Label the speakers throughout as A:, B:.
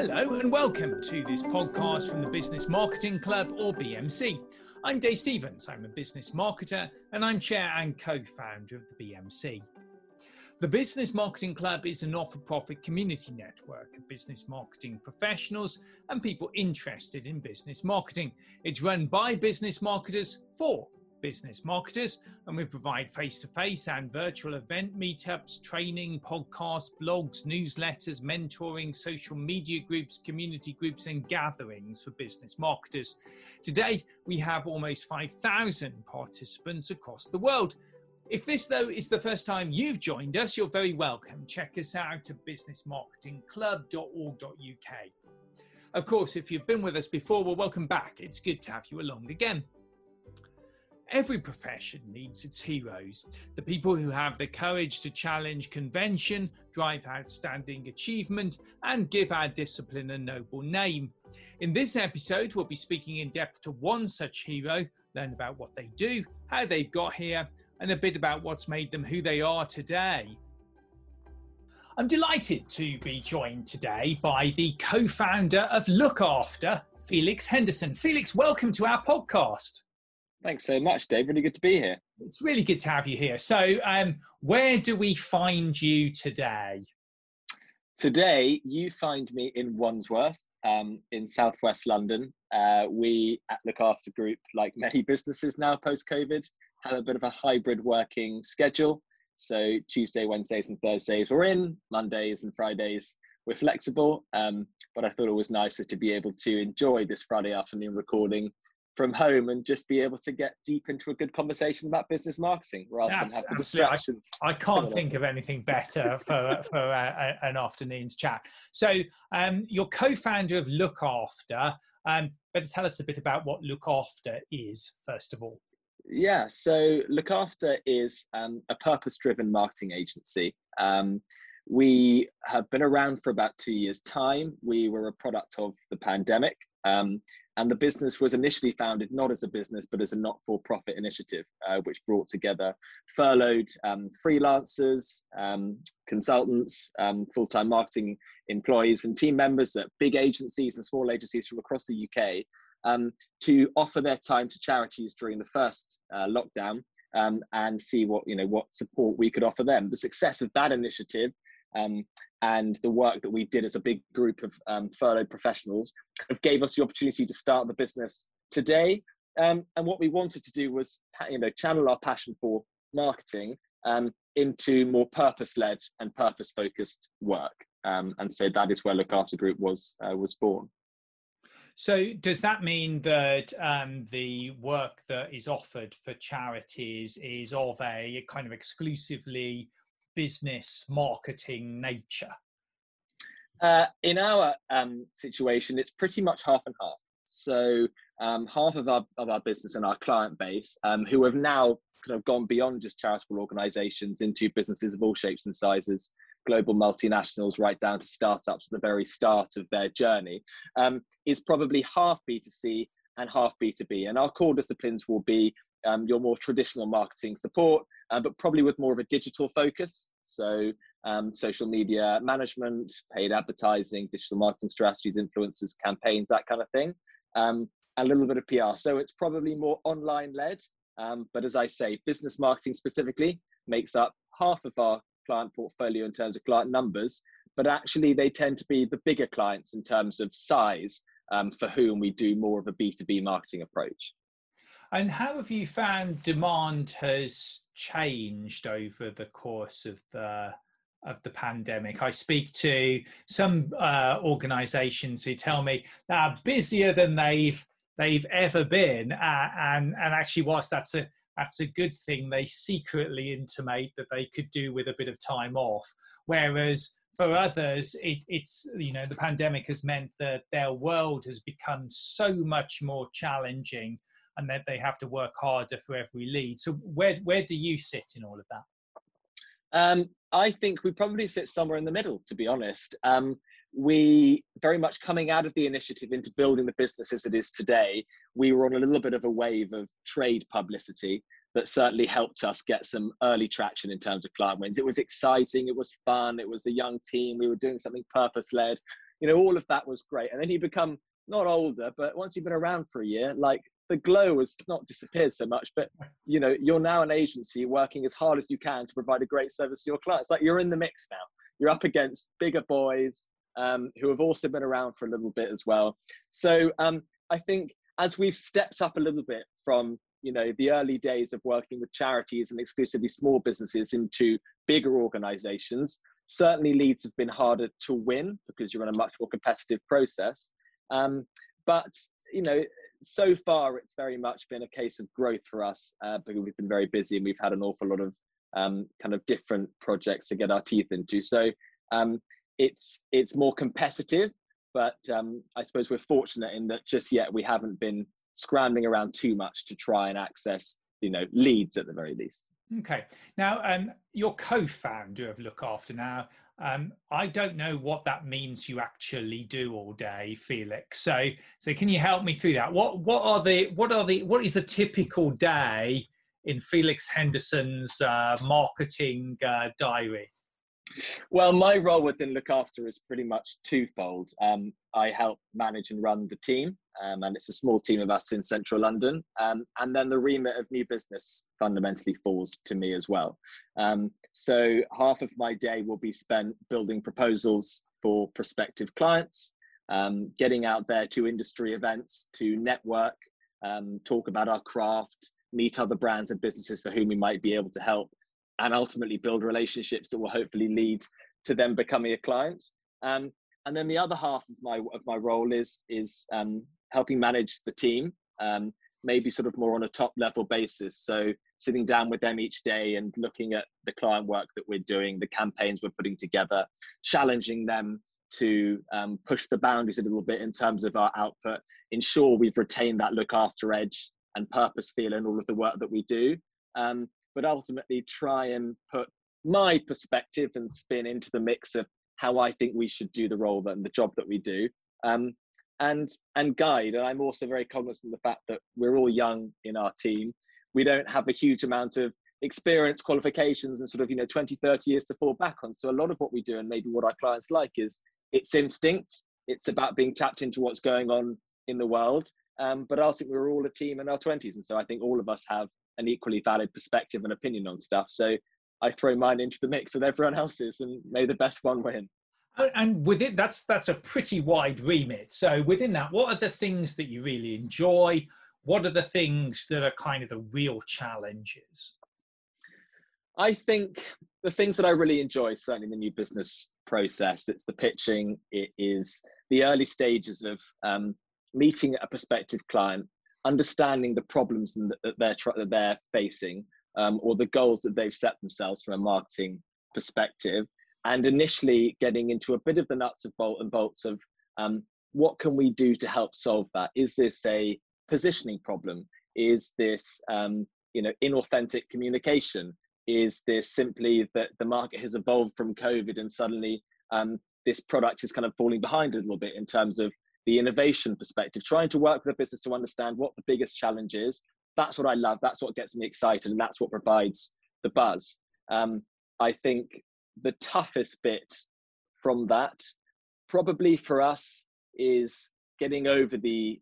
A: Hello and welcome to this podcast from the Business Marketing Club, or BMC. I'm Dave Stevens. I'm a business marketer and I'm chair and co-founder of the BMC. The Business Marketing Club is a not-for-profit community network of business marketing professionals and people interested in business marketing. It's run by business marketers for business marketers, and we provide face-to-face and virtual event meetups, training, podcasts, blogs, newsletters, mentoring, social media groups, community groups, and gatherings for business marketers. Today, we have almost 5,000 participants across the world. If this, though, is the first time you've joined us, you're very welcome. Check us out at businessmarketingclub.org.uk. Of course, if you've been with us before, well, welcome back. It's good to have you along again. Every profession needs its heroes, the people who have the courage to challenge convention, drive outstanding achievement, and give our discipline a noble name. In this episode, we'll be speaking in depth to one such hero, learn about what they do, how they got here, and a bit about what's made them who they are today. I'm delighted to be joined today by the co-founder of Lookafter, Felix Henderson. Felix, welcome to our podcast.
B: Thanks so much, Dave. Really good to be here.
A: It's really good to have you here. So where do we find you today?
B: Today, you find me in Wandsworth, in southwest London. We at Lookafter Group, like many businesses now post-COVID, have a bit of a hybrid working schedule. So Tuesday, Wednesdays and Thursdays we're in, Mondays and Fridays we're flexible. But I thought it was nicer to be able to enjoy this Friday afternoon recording from home and just be able to get deep into a good conversation about business marketing rather than have the distractions.
A: I can't think of anything better for an afternoon's chat. So you're co-founder of Lookafter. Better tell us a bit about what Lookafter is, first of all.
B: Yeah, so Lookafter is a purpose-driven marketing agency. We have been around for about 2 years' time. We were a product of the pandemic. And the business was initially founded not as a business, but as a not-for-profit initiative, which brought together furloughed freelancers, consultants, full-time marketing employees and team members at big agencies and small agencies from across the UK to offer their time to charities during the first lockdown and see what support we could offer them. The success of that initiative and the work that we did as a big group of furloughed professionals gave us the opportunity to start the business today. And what we wanted to do was, channel our passion for marketing into more purpose-led and purpose-focused work. And so that is where Lookafter Group was born.
A: So does that mean that the work that is offered for charities is of a kind of exclusively business marketing nature?
B: In our situation, it's pretty much half and half. So half of our business and our client base, who have now kind of gone beyond just charitable organisations into businesses of all shapes and sizes, global multinationals, right down to startups at the very start of their journey, is probably half B2C and half B2B. And our core disciplines will be your more traditional marketing support, but probably with more of a digital focus. So social media management, paid advertising, digital marketing strategies, influencers, campaigns, that kind of thing. A little bit of PR. So it's probably more online led. But as I say, business marketing specifically makes up half of our client portfolio in terms of client numbers, but actually they tend to be the bigger clients in terms of size for whom we do more of a B2B marketing approach.
A: And how have you found demand has changed over the course of the pandemic? I speak to some organisations who tell me they are busier than they've ever been, and actually, whilst that's a good thing, they secretly intimate that they could do with a bit of time off. Whereas for others, it's the pandemic has meant that their world has become so much more challenging, and that they have to work harder for every lead. So where do you sit in all of that?
B: I think we probably sit somewhere in the middle, to be honest. We very much coming out of the initiative into building the business as it is today, we were on a little bit of a wave of trade publicity that certainly helped us get some early traction in terms of client wins. It was exciting, it was fun, it was a young team, we were doing something purpose-led. all of that was great. And then you become not older, but once you've been around for a year, like the glow has not disappeared so much, but you're now an agency working as hard as you can to provide a great service to your clients. Like you're in the mix now. You're up against bigger boys who have also been around for a little bit as well. So I think as we've stepped up a little bit from the early days of working with charities and exclusively small businesses into bigger organizations, certainly leads have been harder to win because you're in a much more competitive process. But so far it's very much been a case of growth for us because we've been very busy and we've had an awful lot of kind of different projects to get our teeth into. So it's more competitive, but I suppose we're fortunate in that just yet we haven't been scrambling around too much to try and access leads at the very least.
A: Okay. Now, you're co-founder of Look After now. I don't know what that means you actually do all day, Felix. So can you help me through that? What is a typical day in Felix Henderson's marketing diary?
B: Well, my role within Look After is pretty much twofold. I help manage and run the team, and it's a small team of us in central London. And then the remit of new business fundamentally falls to me as well. So half of my day will be spent building proposals for prospective clients, getting out there to industry events, to network, talk about our craft, meet other brands and businesses for whom we might be able to help, and ultimately build relationships that will hopefully lead to them becoming a client. And then the other half of my role is helping manage the team, maybe sort of more on a top level basis. So sitting down with them each day and looking at the client work that we're doing, the campaigns we're putting together, challenging them to push the boundaries a little bit in terms of our output, ensure we've retained that look after edge and purpose feel in all of the work that we do. But ultimately try and put my perspective and spin into the mix of how I think we should do the role and the job that we do, and guide. And I'm also very cognizant of the fact that we're all young in our team. We don't have a huge amount of experience, qualifications, and sort of 20, 30 years to fall back on. So a lot of what we do and maybe what our clients like is it's instinct. It's about being tapped into what's going on in the world. But ultimately we're all a team in our 20s. And so I think all of us have an equally valid perspective and opinion on stuff. So I throw mine into the mix with everyone else's and may the best one win.
A: And within that's a pretty wide remit. So within that, what are the things that you really enjoy? What are the things that are kind of the real challenges?
B: I think the things that I really enjoy, certainly the new business process, it's the pitching, it is the early stages of meeting a prospective client, understanding the problems that they're facing, or the goals that they've set themselves from a marketing perspective, and initially getting into a bit of the nuts and bolts of what can we do to help solve that? Is this a positioning problem? Is this inauthentic communication? Is this simply that the market has evolved from COVID and suddenly this product is kind of falling behind a little bit in terms of the innovation perspective, trying to work with the business to understand what the biggest challenge is. That's what I love. That's what gets me excited. And that's what provides the buzz. I think the toughest bit from that, probably for us, is getting over the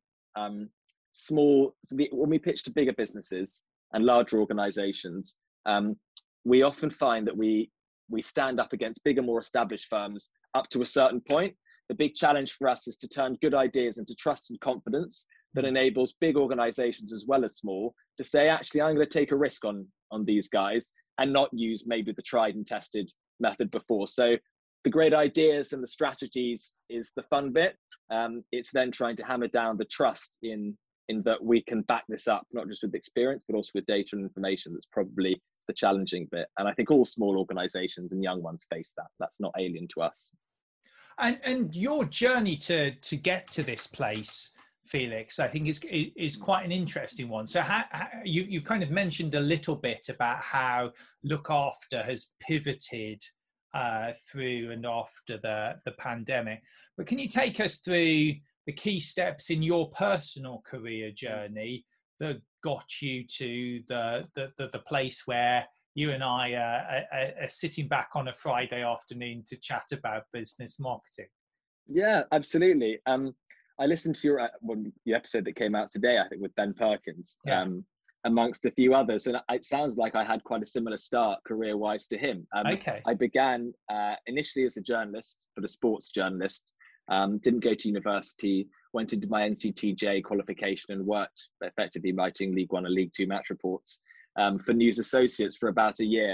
B: when we pitch to bigger businesses and larger organizations, we often find that we stand up against bigger, more established firms up to a certain point. The big challenge for us is to turn good ideas into trust and confidence that enables big organizations as well as small to say, actually, I'm going to take a risk on these guys and not use maybe the tried and tested method before. So the great ideas and the strategies is the fun bit. It's then trying to hammer down the trust in that we can back this up, not just with experience, but also with data and information. That's probably the challenging bit. And I think all small organizations and young ones face that. That's not alien to us.
A: And your journey to get to this place, Felix, I think is quite an interesting one. So how you kind of mentioned a little bit about how Look After has pivoted through and after the pandemic. But can you take us through the key steps in your personal career journey that got you to the place where you and I are sitting back on a Friday afternoon to chat about business marketing?
B: Yeah, absolutely. I listened to your episode that came out today, I think, with Ben Perkins,
A: Yeah.
B: amongst a few others, and it sounds like I had quite a similar start career-wise to him.
A: Okay.
B: I began initially as a journalist, but a sports journalist. Didn't go to university. Went into my NCTJ qualification and worked effectively writing League One and League Two match reports for News Associates for about a year.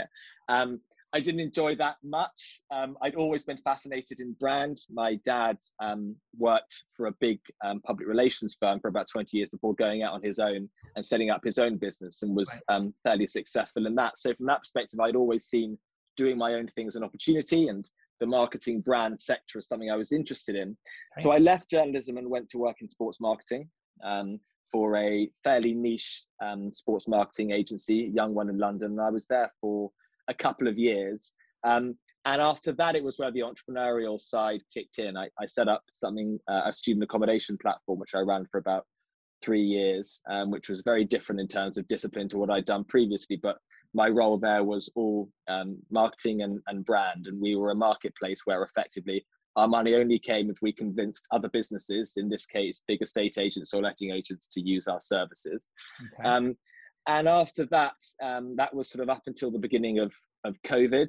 B: I didn't enjoy that much. I'd always been fascinated in brand. My dad worked for a big public relations firm for about 20 years before going out on his own and setting up his own business, and was fairly successful in that. So from that perspective, I'd always seen doing my own things an opportunity, and the marketing brand sector is something I was interested in.
A: Okay.
B: So I left journalism and went to work in sports marketing for a fairly niche sports marketing agency, a young one in London. And I was there for a couple of years. And after that, it was where the entrepreneurial side kicked in. I set up something, a student accommodation platform, which I ran for about 3 years, which was very different in terms of discipline to what I'd done previously. But my role there was all marketing and brand. And we were a marketplace where effectively our money only came if we convinced other businesses, in this case, big estate agents or letting agents, to use our services.
A: Okay.
B: And after that, that was sort of up until the beginning of COVID.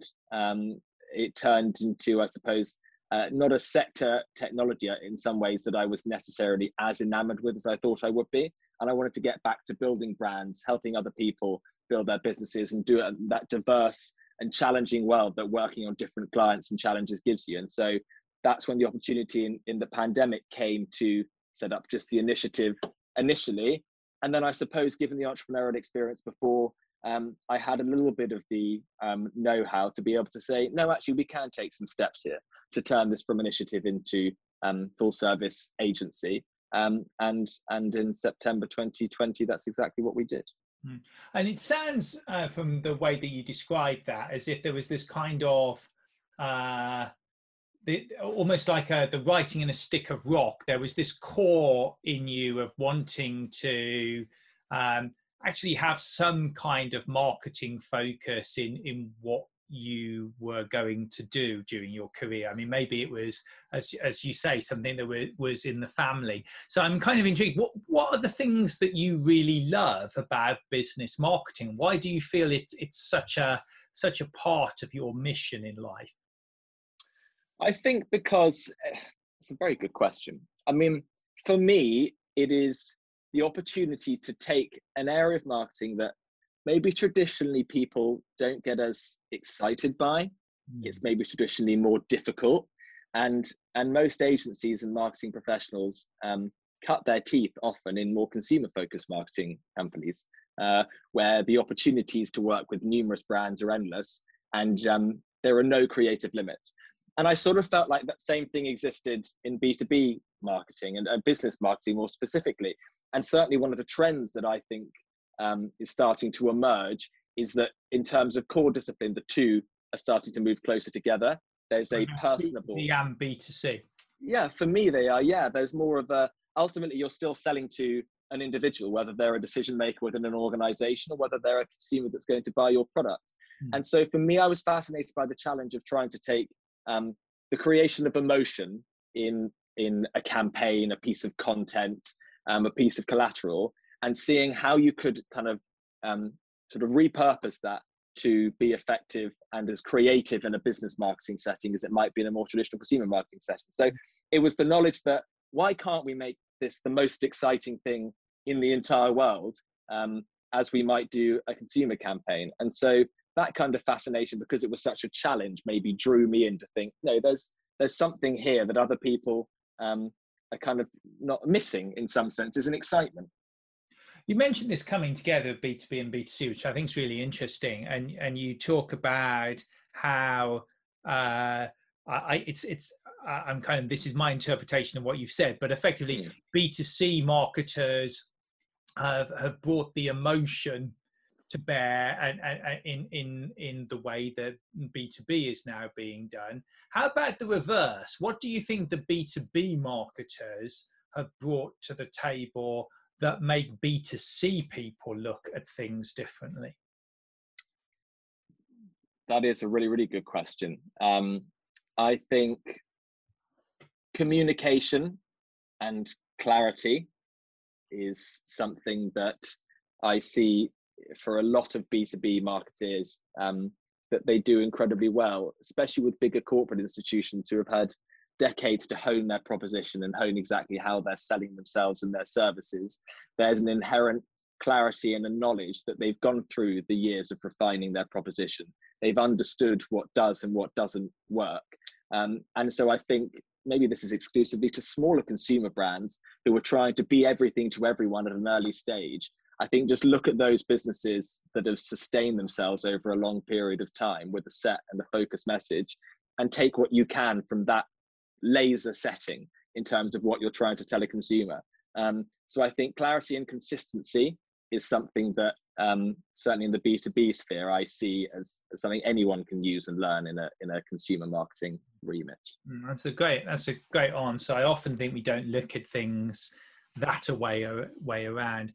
B: It turned into, I suppose, not a sector technology in some ways that I was necessarily as enamored with as I thought I would be. And I wanted to get back to building brands, helping other people build their businesses and do it in that diverse and challenging world that working on different clients and challenges gives you. And so that's when the opportunity in the pandemic came to set up just the initiative initially. And then I suppose, given the entrepreneurial experience before, I had a little bit of the know-how to be able to say, no, actually, we can take some steps here to turn this from initiative into full-service agency. And in September 2020, that's exactly what we did.
A: And it sounds from the way that you described that as if there was this kind of almost like the writing in a stick of rock. There was this core in you of wanting to actually have some kind of marketing focus in what you were going to do during your career. I mean, maybe it was, as you say, something that was in the family. So I'm kind of intrigued. What are the things that you really love about business marketing? Why do you feel it's such a part of your mission in life?
B: I think because it's a very good question. I mean, for me, it is the opportunity to take an area of marketing that maybe traditionally people don't get as excited by. It's maybe traditionally more difficult, and most agencies and marketing professionals cut their teeth often in more consumer-focused marketing companies, where the opportunities to work with numerous brands are endless, and there are no creative limits. And I sort of felt like that same thing existed in B2B marketing and business marketing more specifically. And certainly one of the trends that I think is starting to emerge is that in terms of core discipline, the two are starting to move closer together. There's a personable...
A: B2B and B2C.
B: Yeah, for me they are, yeah. There's more of a... Ultimately, you're still selling to an individual, whether they're a decision maker within an organization or whether they're a consumer that's going to buy your product. And so for me, I was fascinated by the challenge of trying to take the creation of emotion in a campaign, a piece of content, a piece of collateral, and seeing how you could kind of sort of repurpose that to be effective and as creative in a business marketing setting as it might be in a more traditional consumer marketing setting. So it was the knowledge that why can't we make this the most exciting thing in the entire world as we might do a consumer campaign? And so that kind of fascination, because it was such a challenge, maybe drew me in to think, no, there's something here that other people are kind of not missing in some senses, an excitement.
A: You mentioned this coming together of B2B and B2C, which I think is really interesting. And you talk about how I'm kind of, this is my interpretation of what you've said, but effectively B2C marketers have brought the emotion to bear and in the way that B2B is now being done. How about the reverse? What do you think the B2B marketers have brought to the table that make B2C people look at things differently?
B: That is a really, really good question. I think communication and clarity is something that I see for a lot of B2B marketeers, that they do incredibly well, especially with bigger corporate institutions who have had decades to hone their proposition and hone exactly how they're selling themselves and their services. There's an inherent clarity and a knowledge that they've gone through the years of refining their proposition. They've understood what does and what doesn't work. And so I think maybe this is exclusively to smaller consumer brands who are trying to be everything to everyone at an early stage. I think just look at those businesses that have sustained themselves over a long period of time with a set and a focused message, and take what you can from that laser setting in terms of what you're trying to tell a consumer. So I think clarity and consistency is something that certainly in the B2B sphere, I see as something anyone can use and learn in a consumer marketing remit.
A: That's a great answer. I often think we don't look at things that way around.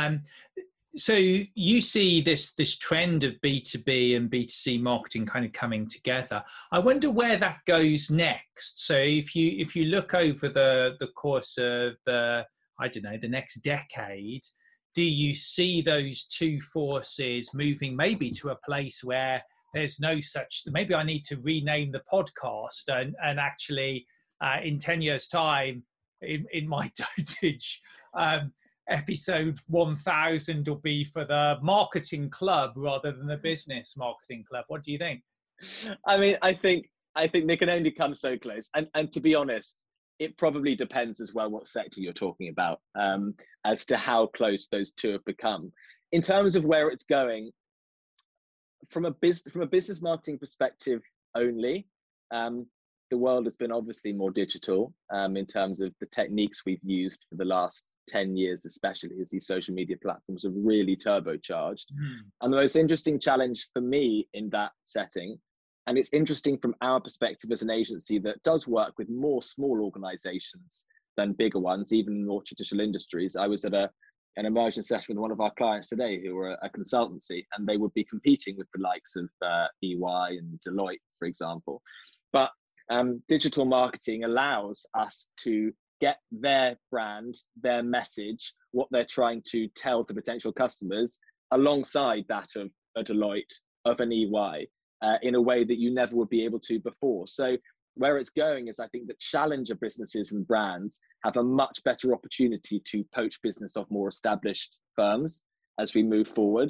A: So you see this trend of B2B and B2C marketing kind of coming together. I wonder where that goes next. So if you look over the course of the next decade, do you see those two forces moving maybe to a place where there's no such, maybe I need to rename the podcast and actually in 10 years time in my dotage, episode 1000 will be for the marketing club rather than the business marketing club. What do you think?
B: I mean, I think they can only come so close. And to be honest, it probably depends as well what sector you're talking about, as to how close those two have become. In terms of where it's going, from a business marketing perspective only, the world has been obviously more digital in terms of the techniques we've used for the last 10 years, especially as these social media platforms have really turbocharged. And the most interesting challenge for me in that setting, and it's interesting from our perspective as an agency that does work with more small organizations than bigger ones, even in more traditional industries. I was at an immersion session with one of our clients today who were a consultancy, and they would be competing with the likes of EY and Deloitte, for example. But digital marketing allows us to get their brand, their message, what they're trying to tell to potential customers alongside that of a Deloitte, of an EY, in a way that you never would be able to before. So where it's going is I think that challenger businesses and brands have a much better opportunity to poach business off more established firms as we move forward.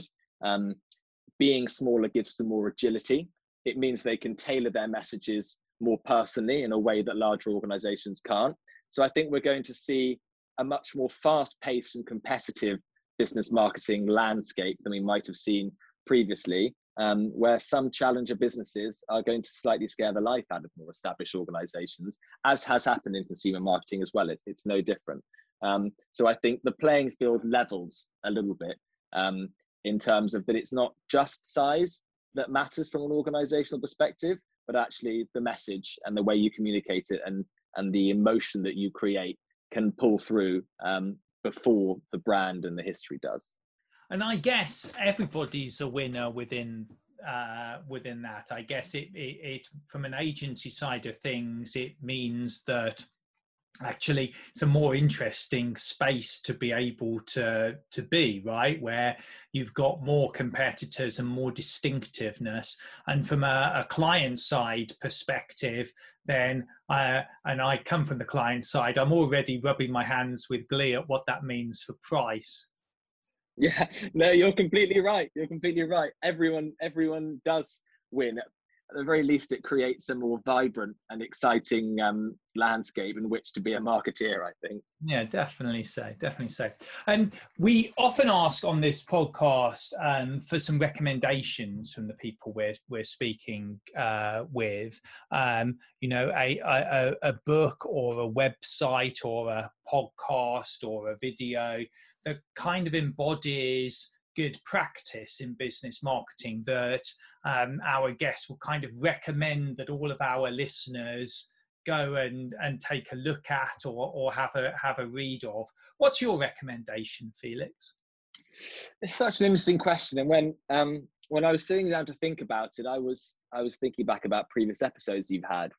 B: Being smaller gives them more agility. It means they can tailor their messages more personally in a way that larger organizations can't. So I think we're going to see a much more fast-paced and competitive business marketing landscape than we might have seen previously, where some challenger businesses are going to slightly scare the life out of more established organizations, as has happened in consumer marketing as well. It's no different. So I think the playing field levels a little bit in terms of that it's not just size that matters from an organizational perspective, but actually the message and the way you communicate it and the emotion that you create can pull through before the brand and the history does.
A: And I guess everybody's a winner within that. I guess it from an agency side of things, it means that actually it's a more interesting space to be able to be, right, where you've got more competitors and more distinctiveness. And from a client side perspective, then and I come from the client side, I'm already rubbing my hands with glee at what that means for price.
B: Yeah, no, you're completely right. Everyone does win. At the very least, it creates a more vibrant and exciting landscape in which to be a marketeer, I think.
A: Yeah, definitely so. And we often ask on this podcast for some recommendations from the people we're speaking with. A book or a website or a podcast or a video that kind of embodies good practice in business marketing that our guests will kind of recommend that all of our listeners go and take a look at or have a read of. What's your recommendation, Felix?
B: It's such an interesting question, and when I was sitting down to think about it, I was thinking back about previous episodes you've had with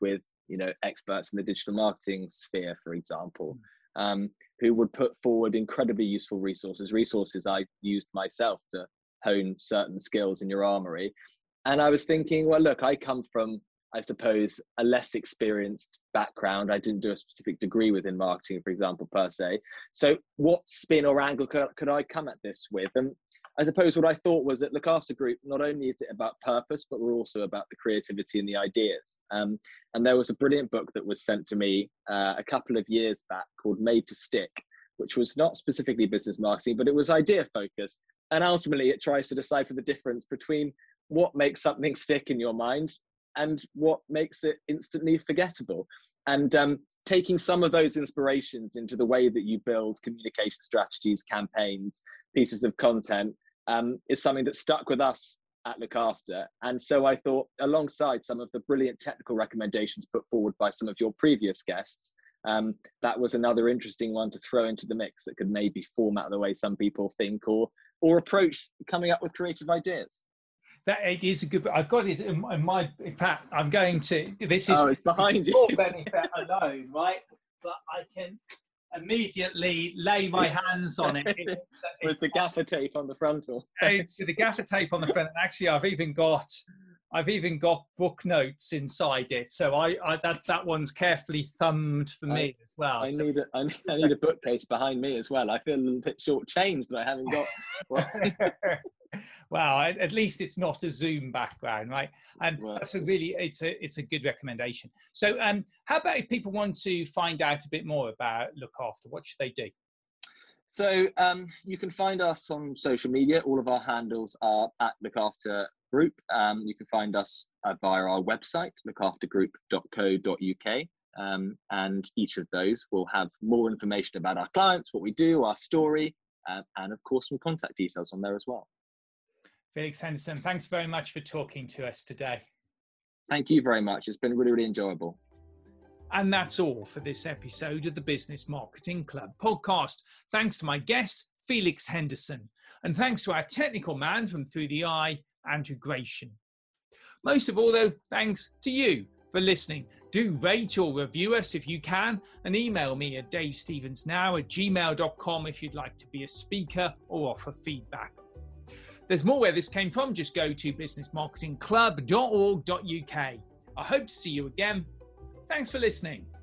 B: experts in the digital marketing sphere, for example, who would put forward incredibly useful resources I used myself to hone certain skills in your armory. And I was thinking, well, look, I come from, I suppose, a less experienced background. I didn't do a specific degree within marketing, for example, per se. So what spin or angle could I come at this with? And I suppose what I thought was that Look After Group, not only is it about purpose, but we're also about the creativity and the ideas. And there was a brilliant book that was sent to me a couple of years back called Made to Stick, which was not specifically business marketing, but it was idea focused. And ultimately it tries to decipher the difference between what makes something stick in your mind and what makes it instantly forgettable. And taking some of those inspirations into the way that you build communication strategies, campaigns, pieces of content, is something that stuck with us at Look After. And so I thought, alongside some of the brilliant technical recommendations put forward by some of your previous guests, that was another interesting one to throw into the mix that could maybe format the way some people think or approach coming up with creative ideas.
A: That it is a good. I've got it in my. In fact, I'm going to. This is.
B: Oh, it's behind you.
A: For benefit alone, right? But I can immediately lay my hands on it.
B: With the gaffer tape on the front.
A: With the gaffer tape on the front. And actually, I've even got book notes inside it. So that one's carefully thumbed for me as well.
B: I need a bookcase behind me as well. I feel a little bit shortchanged that I haven't got.
A: Well, at least it's not a Zoom background, right? And that's it's a good recommendation. So how about if people want to find out a bit more about Look After, what should they do? So
B: you can find us on social media. All of our handles are at Look After Group. You can find us via our website, lookaftergroup.co.uk. And each of those will have more information about our clients, what we do, our story, and of course some contact details on there as well.
A: Felix Henderson, thanks very much for talking to us today.
B: Thank you very much. It's been really, really enjoyable.
A: And that's all for this episode of the Business Marketing Club podcast. Thanks to my guest, Felix Henderson, and thanks to our technical man from Through the Eye, Andrew Gratian. Most of all, though, thanks to you for listening. Do rate or review us if you can, and email me at davestevensnow@gmail.com if you'd like to be a speaker or offer feedback. There's more where this came from. Just go to businessmarketingclub.org.uk. I hope to see you again. Thanks for listening.